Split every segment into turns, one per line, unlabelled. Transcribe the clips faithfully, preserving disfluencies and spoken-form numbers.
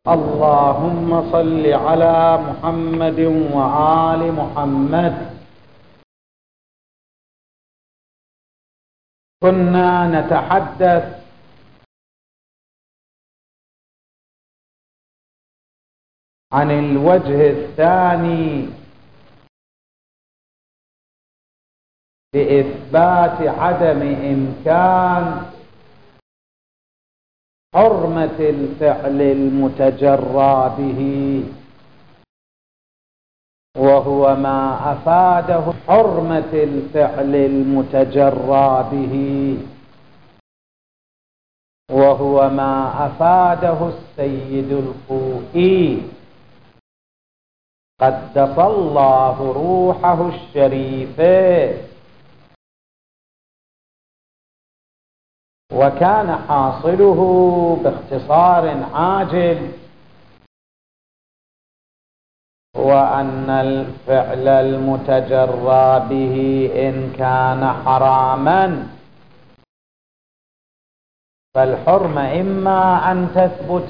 اللهم صل على محمد وآل محمد. كنا نتحدث عن الوجه الثاني لإثبات عدم إمكان حرمة الفعل المتجرى به، وهو ما أفاده حرمة الفعل المتجرى به، وهو ما أفاده السيد الخوئي قدس الله روحه الشريفة. وكان حاصله باختصار عاجل هو أن الفعل المتجرى به إن كان حراما فالحرمة إما أن تثبت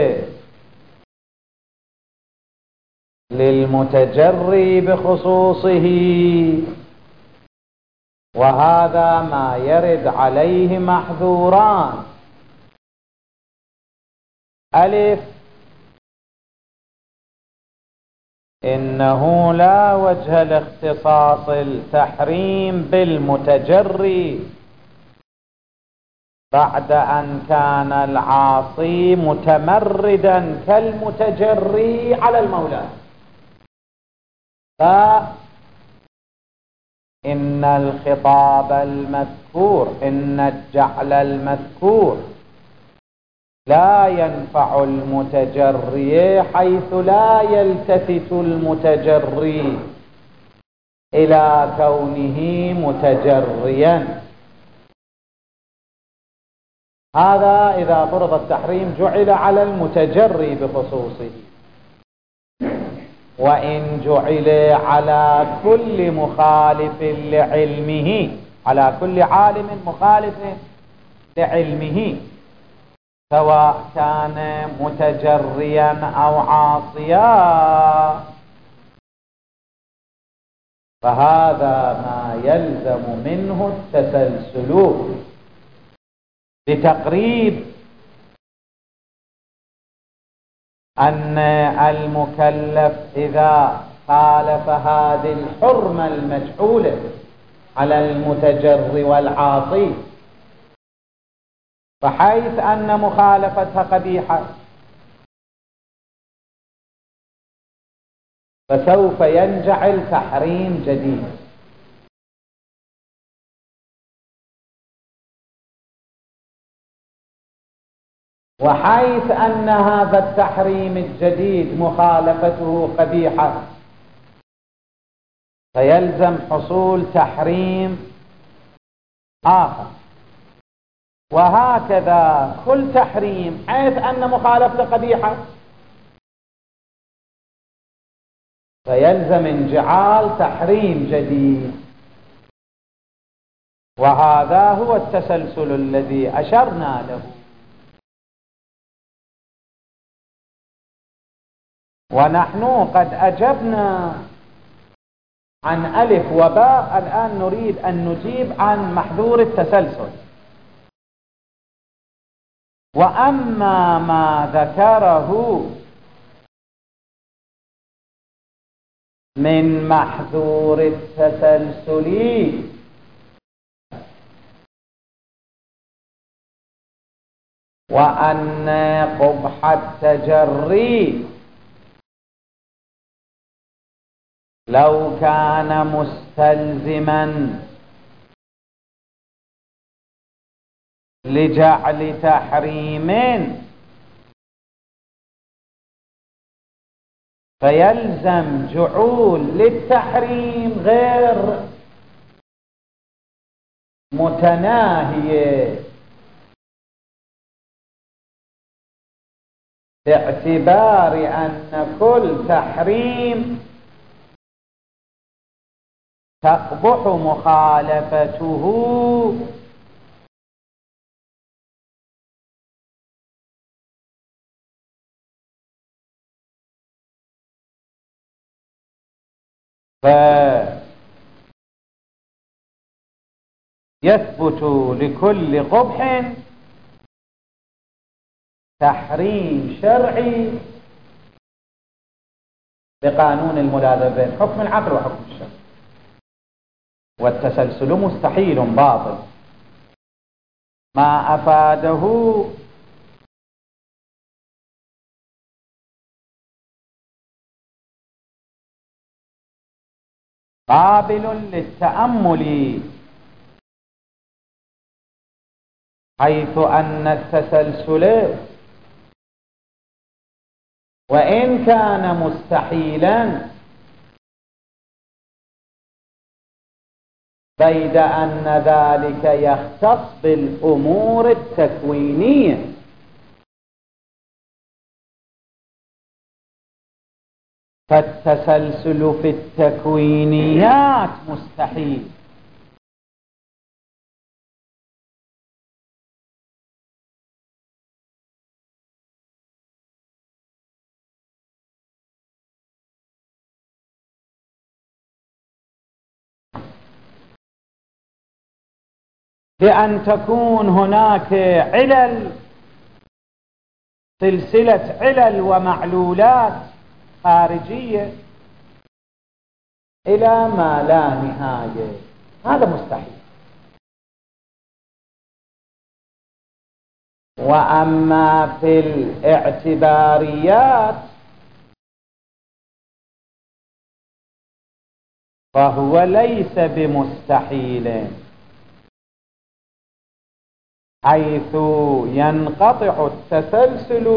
للمتجري بخصوصه، وهذا ما يرد عليه محذوران: ألف، إنه لا وجه لاختصاص التحريم بالمتجري بعد أن كان العاصي متمردا كالمتجري على المولى، فإن الخطاب المذكور، إن الجعل المذكور لا ينفع المتجري حيث لا يلتفت المتجري إلى كونه متجريا. هذا إذا فرض التحريم جعل على المتجري بخصوصه، وإن جعل على كل مخالف لعلمه، على كل عالم مخالف لعلمه سواء كان متجريا أو عاصيا، فهذا ما يلزم منه التسلسل لتقريب أن المكلف إذا خالف هذه الحرمة المجعولة على المتجري والعاصي، فحيث أن مخالفتها قبيحة فسوف ينجعل تحريم جديد، وحيث أن هذا التحريم الجديد مخالفته قبيحة فيلزم حصول تحريم آخر، وهكذا كل تحريم حيث أن مخالفته قبيحة فيلزم انجعال تحريم جديد. وهذا هو التسلسل الذي أشرنا له. ونحن قد أجبنا عن ألف وباء، الآن نريد أن نجيب عن محذور التسلسل. وأما ما ذكره من محذور التسلسل وأن قبح التجري لو كان مستلزما لجعل تحريم فيلزم جعول للتحريم غير متناهية، باعتبار أن كل تحريم تقبح مخالفته فيثبت لكل قبح تحريم شرعي بقانون الملازمة بين حكم العقل وحكم الشرع، والتسلسل مستحيل باطل ما أفاده قابل للتأمل، حيث أن التسلسل وإن كان مستحيلا بيد أن ذلك يختص بالأمور التكوينية، فالتسلسل في التكوينيات مستحيل، بأن تكون هناك علل، سلسلة علل ومعلولات خارجية إلى ما لا نهاية، هذا مستحيل. وأما في الاعتباريات فهو ليس بمستحيل، حيث ينقطع التسلسل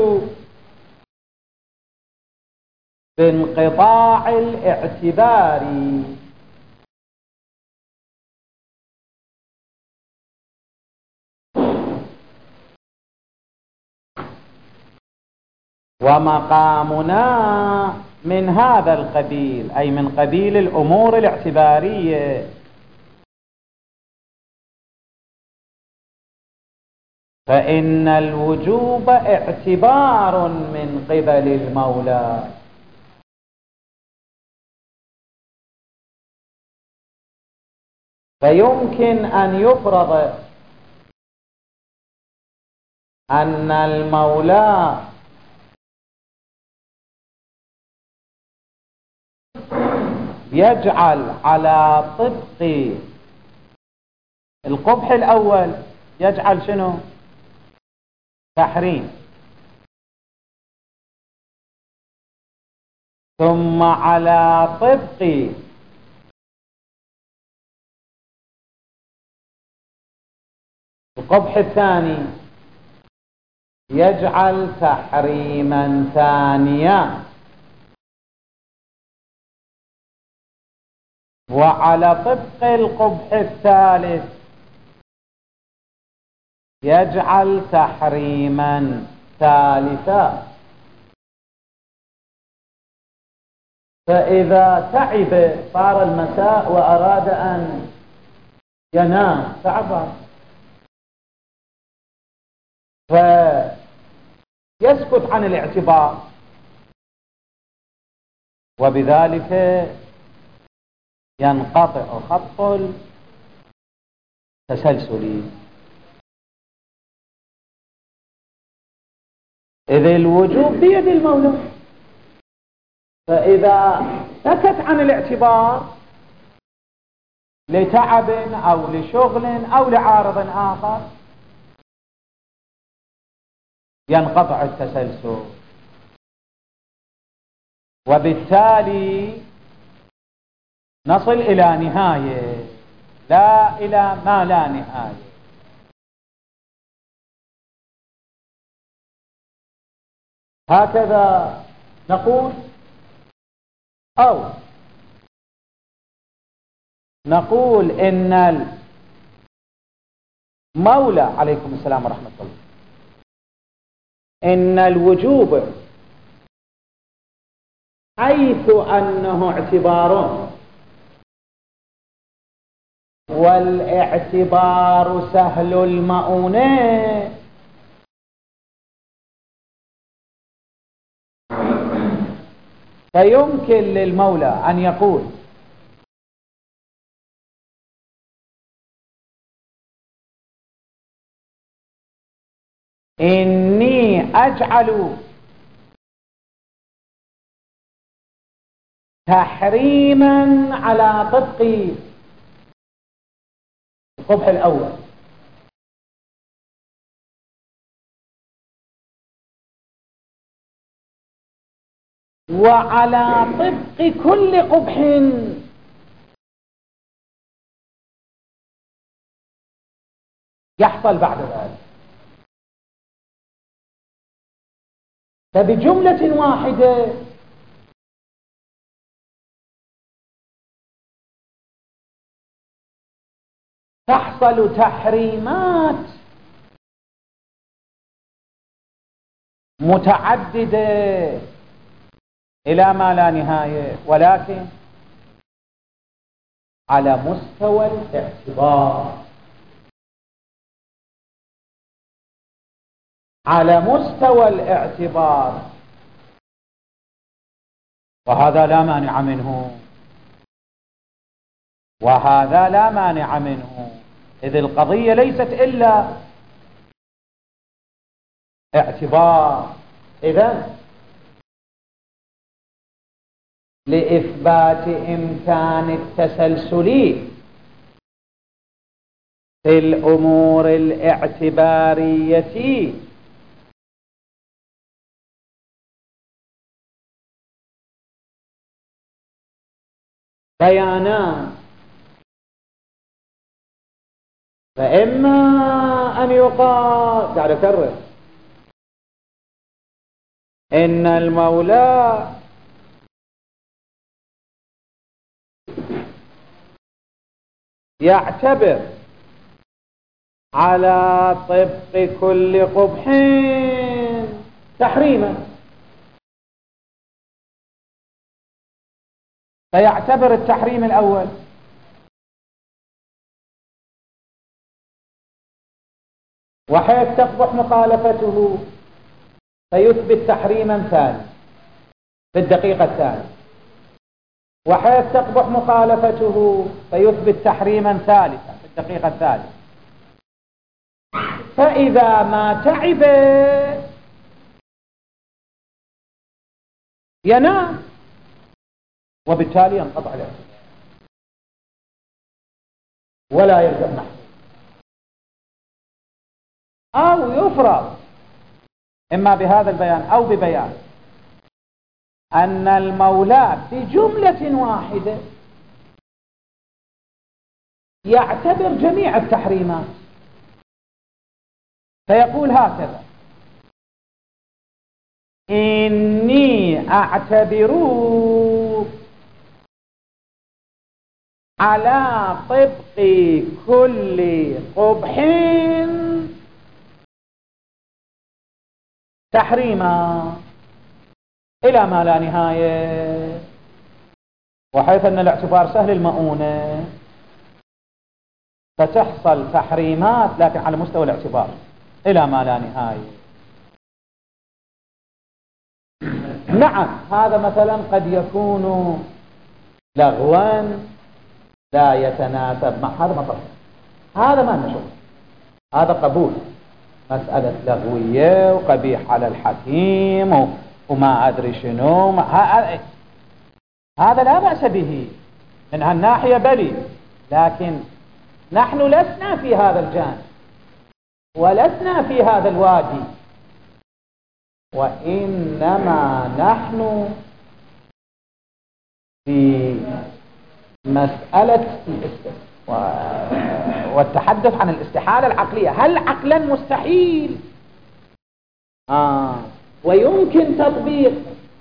بانقطاع الاعتبار، ومقامنا من هذا القبيل، أي من قبيل الأمور الاعتبارية، فإن الوجوب اعتبار من قبل المولى، فيمكن أن يفرض أن المولى يجعل على طبق القبح الأول، يجعل شنو؟ تحريم، ثم على طبق القبح الثاني يجعل تحريما ثانيا، وعلى طبق القبح الثالث يجعل تحريما ثالثا. فإذا تعب صار المساء وأراد أن ينام تعب، فيسكت عن الاعتبار، وبذلك ينقطع خط التسلسل، إذ الوجوب بيد المولى، فإذا سكت عن الاعتبار لتعب أو لشغل أو لعارض آخر ينقطع التسلسل، وبالتالي نصل إلى نهاية لا إلى ما لا نهاية. هكذا نقول، أو نقول إن المولى عليكم السلام ورحمة الله، إن الوجوب حيث أنه اعتبار، والاعتبار سهل المؤونة، فيمكن للمولى أن يقول إني أجعل تحريما على طبق القبح الأول، وعلى طبق كل قبح يحصل بعد ذلك. فبجملة واحدة تحصل تحريمات متعددة إلى ما لا نهاية، ولكن على مستوى الاعتبار، على مستوى الاعتبار، وهذا لا مانع منه، وهذا لا مانع منه، إذ القضية ليست إلا اعتبار. إذن لإثبات إمكان التسلسل في الأمور الاعتبارية بيانان، فإما أن يقال، قاعد أكرر، إن المولى يعتبر على طبق كل قبح تحريما، فيعتبر التحريم الأول، وحيث تقبح مخالفته فيثبت تحريما ثاني في الدقيقة الثانية، وحيث تقبح مخالفته فيثبت تحريما ثالثا في الدقيقة الثالثة. فإذا ما تعب ينام، وبالتالي ينقطع الاعتبار ولا يلزم محمول، أو يفرض إما بهذا البيان أو ببيان أن المولى بجملة واحدة يعتبر جميع التحريمات، فيقول هكذا: إني أعتبر على طبق كل قبح تحريما إلى ما لا نهاية. وحيث أن الاعتبار سهل المؤونة فتحصل تحريمات لكن على مستوى الاعتبار إلى ما لا نهاية. نعم، هذا مثلا قد يكون لغوا لا يتناسب مع هذا مطلب، هذا ما نشوف، هذا قبول، مسألة لغوية وقبيح على الحكيم وما أدري شنو، هذا لا بأس به من هالناحية بلي، لكن نحن لسنا في هذا الجانب ولسنا في هذا الوادي، وإنما نحن في مسألة والتحدث عن الاستحالة العقلية. هل عقلا مستحيل آه ويمكن تطبيق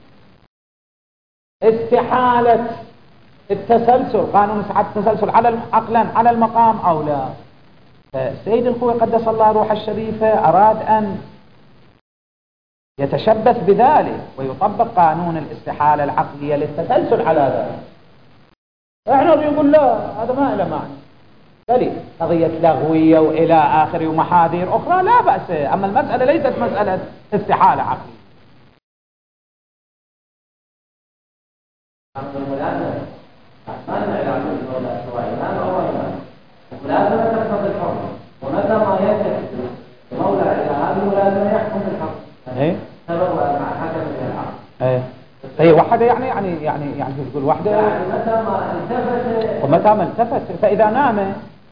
استحالة التسلسل، قانون استحالة التسلسل على عقلا على المقام أو لا؟ فسيد الخوي قدس الله روح الشريفة أراد أن يتشبث بذلك ويطبق قانون الاستحالة العقلية للتسلسل على ذلك. احنا يقول لا، هذا ما له معنى، بل قضية لغوية وإلى آخره ومحاذير أخرى لا بأس، أما المسألة ليست مسألة استحالة عقلية.
ملازمة تقتضي الحكم، ومتى ما يتفق المولى إلى هذه الملازمة
ايه هي وحده يعني يعني يعني يعني تقول وحده
يعني متى ما التفت
ومتى ما التفت فإذا نام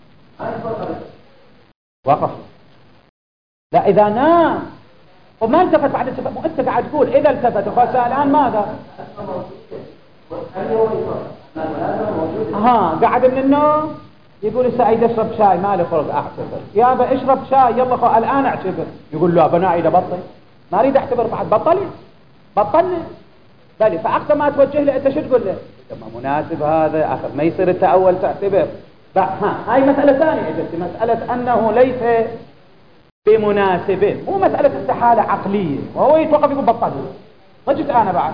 وقف. لا إذا نام وما التفت بعد التفت، مو أنت قاعد تقول إذا التفت خلاص الآن ماذا؟ ها قاعد من النوم يقول سعيد اشرب شاي مالي خلق اعتبر، يابا اشرب شاي يلا خو الان اعتبر، يقول له ابنائي اذا بطل ما اريد اعتبر بعد بطلي بطلني بلي، فاقصى ما توجه له انت شو تقول له؟ ما مناسب هذا اخر ما يصير انت اول تعتبر. ها هاي مساله ثانيه اجت مساله انه ليس بمناسب، مو مساله استحاله عقليه وهو يتوقف يقول بطل، ما جيت انا بعد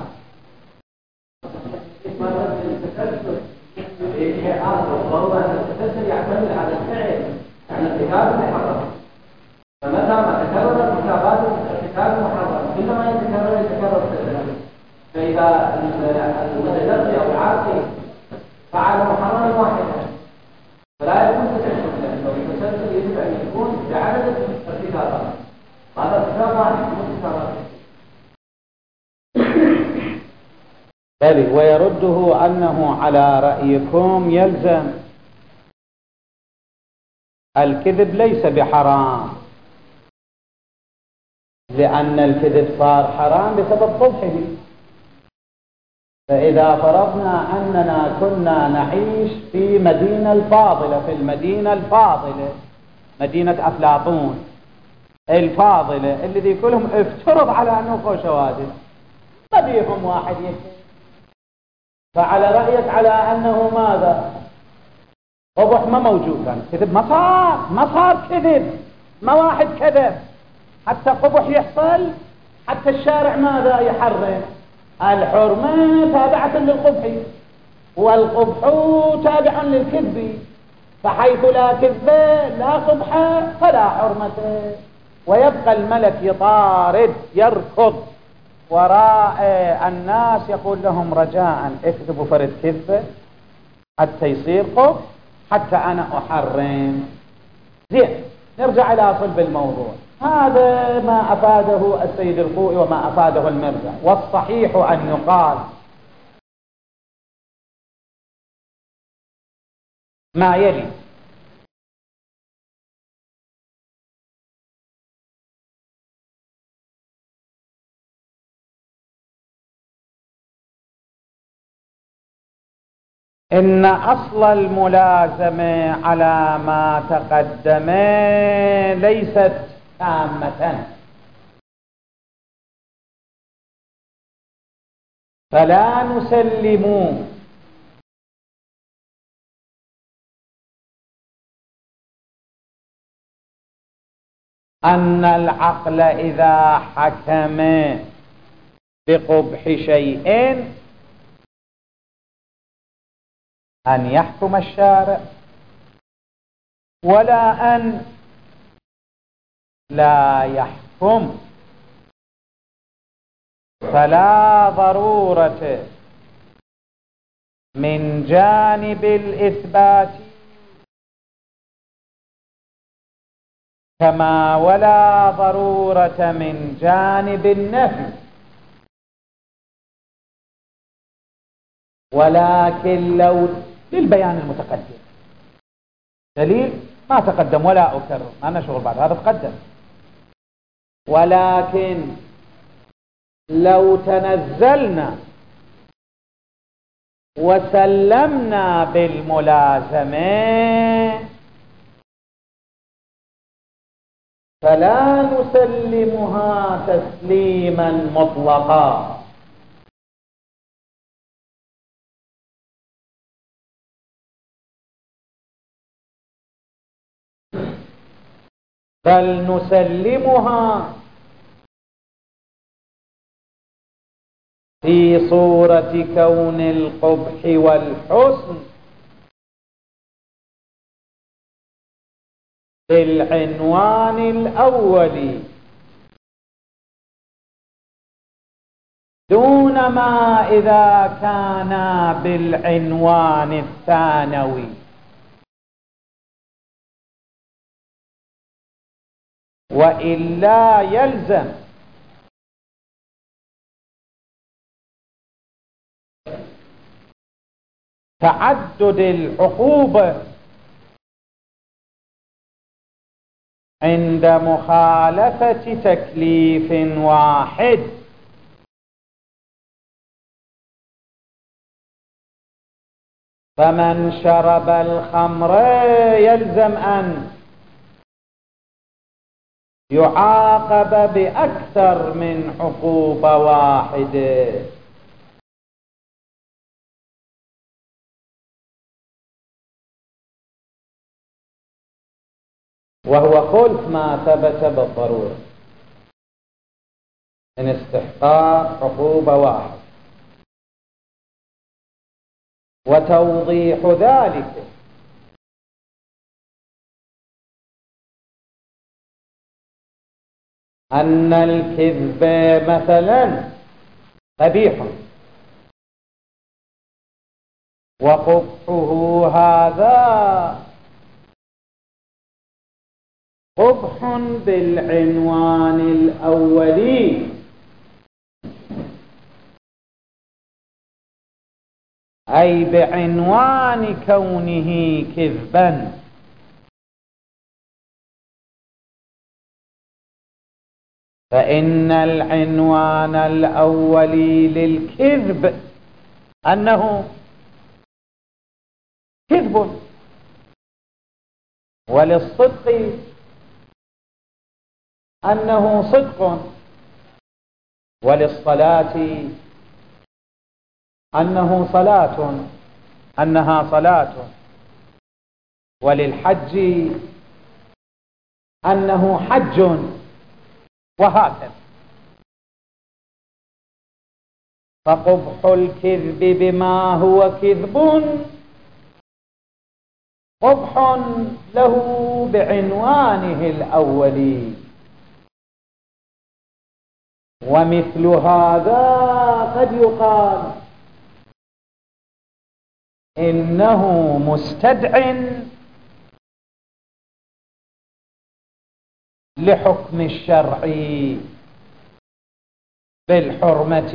وهو أن التسلسل يعتمد على الفعل يعني ارتكاب المحرم، فمتى ما تكرر ارتكابات ارتكاب المحرم كلما يتكرر يتكرر التسلسل، فإذا المتلقي أو العاقل فعل محرما واحدا فلا يكون تسلسل، لأنه التسلسل يجب أن يكون بعدد ارتكابات، هذا ارتكاب واحد مو ارتكابات.
بل ويرده أنه على رأيكم يلزم الكذب ليس بحرام، لأن الكذب صار حرام بسبب قبحه. فإذا فرضنا أننا كنا نعيش في مدينة الفاضلة، في المدينة الفاضلة مدينة أفلاطون الفاضلة الذي كلهم افترض على أنه خوشوادس، ما بيهم واحد يكذب، فعلى رأيك على أنه ماذا؟ قبح ما موجود، كان كذب ما صار ما صار كذب، ما واحد كذب حتى قبح يحصل، حتى الشارع ماذا يحرم؟ الحرمة تابعة للقبح والقبح تابع للكذب، فحيث لا كذب لا قبح فلا حرمة، ويبقى الملك يطارد يركض وراء الناس يقول لهم رجاء اكتبوا فرد كذبة حتى يصير قبح حتى أنا أحرم. زين نرجع إلى صلب الموضوع، هذا ما أفاده السيد الخوئي وما أفاده المرزا، والصحيح أن يقال ما يلي: إن أصل الملازمة على ما تقدم ليست تامة، فلا نسلم أن العقل إذا حكم بقبح شيء أن يحكم الشارع، ولا أن لا يحكم، فلا ضرورة من جانب الإثبات كما ولا ضرورة من جانب النفي، ولكن لو للبيان المتقدم دليل ما تقدم ولا أكرر ما أنا شغل بعد هذا تقدم، ولكن لو تنزلنا وسلمنا بالملازمة فلا نسلمها تسليما مطلقا، بل نسلمها في صورة كون القبح والحسن بالعنوان الأول دون ما إذا كان بالعنوان الثانوي، وإلا يلزم تعدد العقوبة عند مخالفة تكليف واحد. فمن شرب الخمر يلزم أن يعاقب بأكثر من عقوبة واحدة. وهو خلف ما ثبت بالضرورة من استحقاق عقوبة واحدة. وتوضيح ذلك أن الكذب مثلا قبيح، وقبحه هذا قبح بالعنوان الأولي، أي بعنوان كونه كذبا. فإن العنوان الأولي للكذب أنه كذب، وللصدق أنه صدق، وللصلاة أنه صلاة أنها صلاة، وللحج أنه حج، وهكذا. فقبح الكذب بما هو كذب قبح له بعنوانه الأولي. ومثل هذا قد يقال إنه مستدع لحكم الشرع بالحرمة،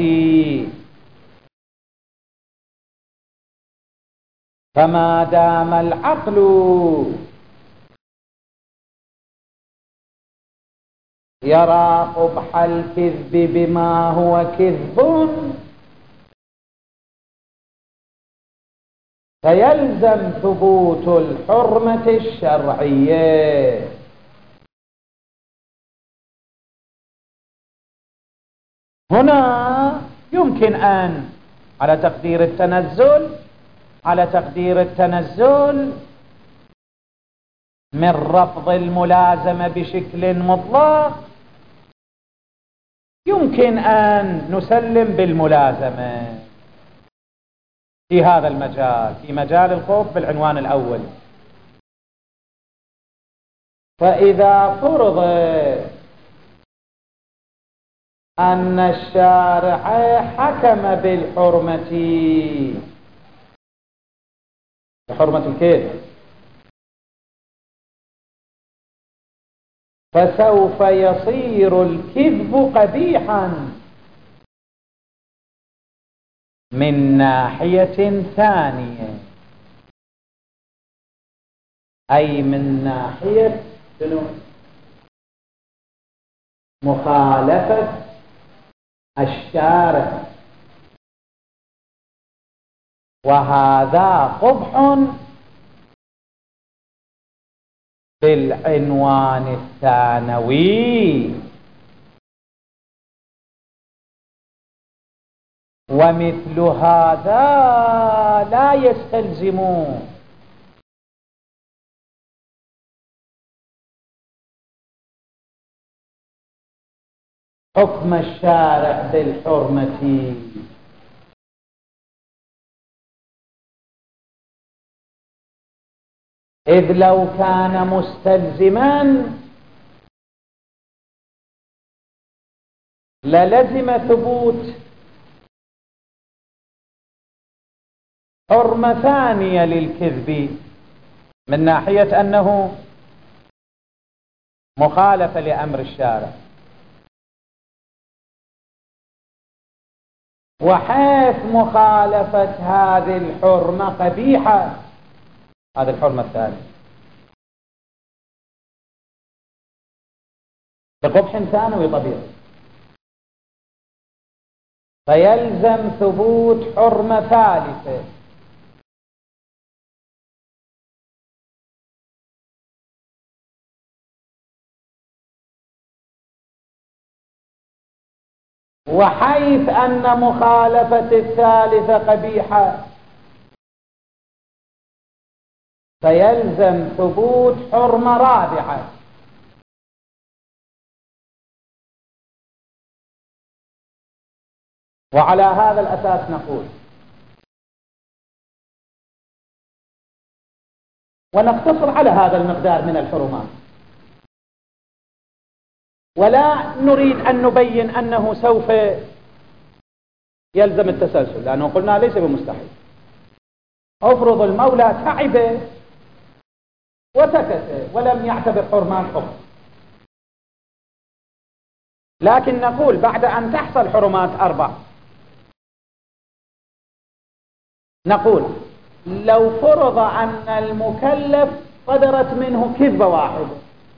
فما دام العقل يرى قبح الكذب بما هو كذب فيلزم ثبوت الحرمة الشرعية. هنا يمكن أن على تقدير التنزل على تقدير التنزل من رفض الملازمة بشكل مطلق يمكن أن نسلم بالملازمة في هذا المجال، في مجال الخوف بالعنوان الأول. فإذا فرض أن الشارع حكم بالحرمة بحرمة الكذب، فسوف يصير الكذب قبيحا من ناحية ثانية، أي من ناحية مخالفة الشارع، وهذا قبح بالعنوان الثانوي. ومثل هذا لا يستلزم حكم الشارع بالحرمة، إذ لو كان مستلزما للزم ثبوت حرمة ثانية للكذب من ناحية أنه مخالفة لأمر الشارع. وحيث مخالفة هذه الحرمة قبيحة، هذه الحرمة الثانية بقبح ثانوي طبيعي، فيلزم ثبوت حرمة ثالثة. وحيث أن مخالفة الثالثة قبيحة فيلزم ثبوت حرمة رابعة. وعلى هذا الأساس نقول ونقتصر على هذا المقدار من الحرمات، ولا نريد أن نبين أنه سوف يلزم التسلسل، لأنه قلنا ليس بمستحيل. أفرض المولى تعب وسكت ولم يعتبر حرمان أخرى، لكن نقول بعد أن تحصل حرمات أربع، نقول لو فرض أن المكلف صدرت منه كذبة واحدة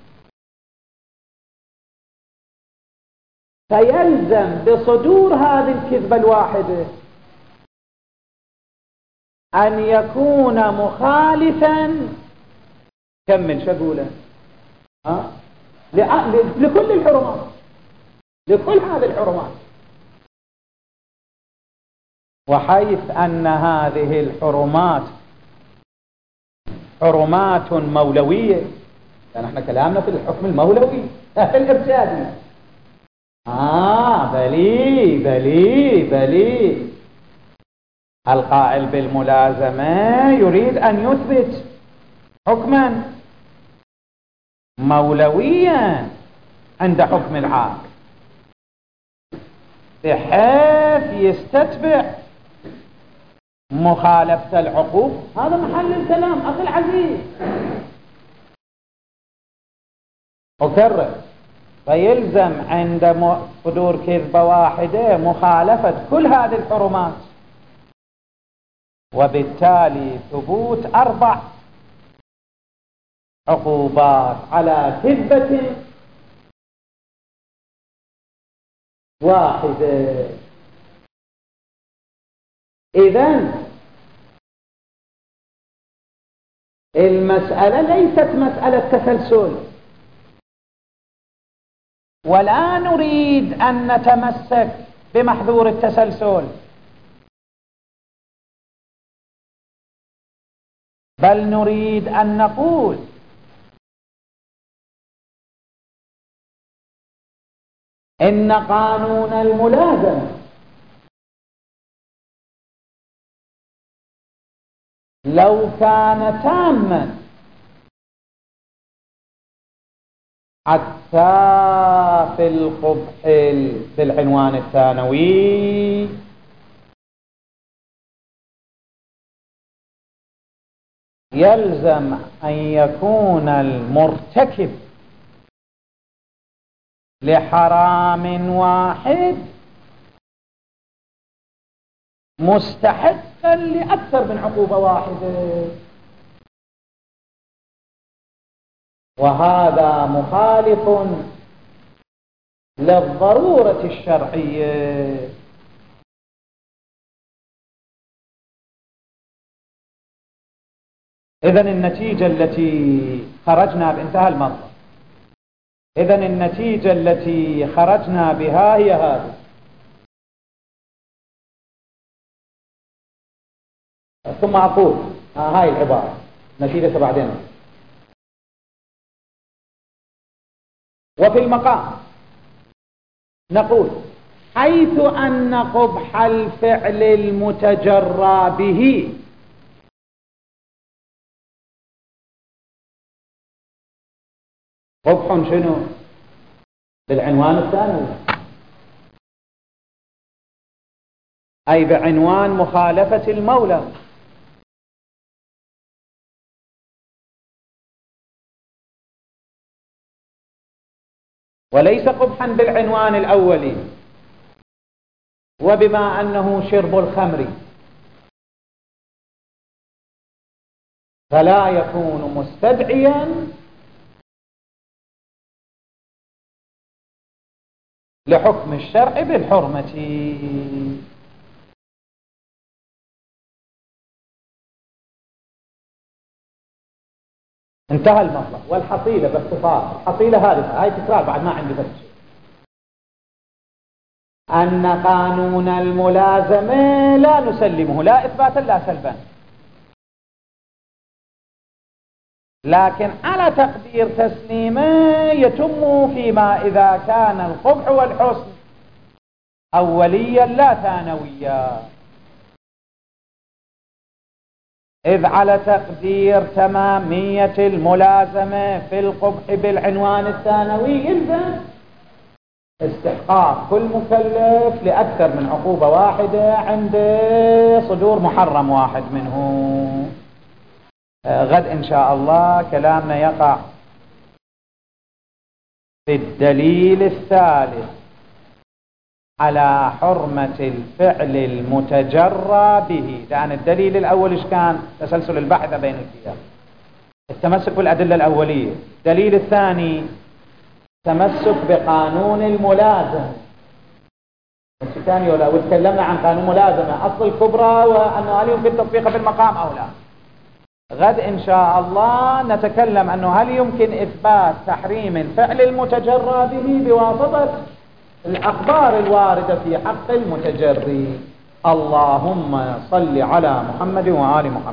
فيلزم بصدور هذه الكذبة الواحدة أن يكون مخالفا. كمل شغولا ها لكل الحرمات، لكل هذه الحرمات. وحيث أن هذه الحرمات حرمات مولوية، لأن احنا كلامنا في الحكم المولوي في الإرشادي. آه بلي بلي بلي القائل بالملازمة يريد أن يثبت حكما مولويا عند حكم العاقل بحيث يستتبع مخالفة العقوق. هذا محل الكلام أخي العزيز. أكرر، فيلزم عند صدور كذبة واحدة مخالفة كل هذه الحرمات، وبالتالي ثبوت أربع عقوبات على كذبة واحدة. إذن المسألة ليست مسألة تسلسل، ولا نريد أن نتمسك بمحذور التسلسل، بل نريد أن نقول إن قانون الملازمة لو كان تاما حتى في القبح بالعنوان الثانوي يلزم أن يكون المرتكب لحرام واحد مستحقا لأكثر من عقوبة واحدة، وهذا مخالف للضرورة الشرعية. إذن النتيجة التي خرجنا بانتهى المطلب، إذن النتيجة التي خرجنا بها هي هذه. ثم أقول آه هاي العبارة نتيجة بعدين. وفي المقام نقول حيث أن قبح الفعل المتجرى به قبح شنو؟ بالعنوان الثانوي، أي بعنوان مخالفة المولى، وليس قبحا بالعنوان الأولي. وبما أنه شرب الخمر فلا يكون مستدعيا لحكم الشرع بالحرمة. انتهى المطلب. والحصيلة باختصار، الحصيلة هذه هاي تكرار بعد ما عندي بس شيء، أن قانون الملازمة لا نسلمه لا إثباتا لا سلبا، لكن على تقدير تسليمه يتم فيما إذا كان القبح والحسن أوليا لا ثانويا، إذ على تقدير تمامية الملازمة في القبح بالعنوان الثانوي يلزم استحقاق كل مكلف لأكثر من عقوبة واحدة عند صدور محرم واحد منه. غد إن شاء الله كلامنا يقع في الدليل الثالث على حرمة الفعل المتجرى به، لأن الدليل الأول إيش كان؟ تسلسل البحث بين الكتاب، التمسك بالأدلة الأولية. الدليل الثاني تمسك بقانون الملازمة الثاني، ولا وتكلمنا عن قانون ملازمة أصل الكبرى وأنه هل يمكن تطبيقه في المقام أو لا. غد إن شاء الله نتكلم أنه هل يمكن إثبات تحريم الفعل المتجرى به بواسطة الأخبار الواردة في حق المتجري. اللهم صل على محمد وآل محمد.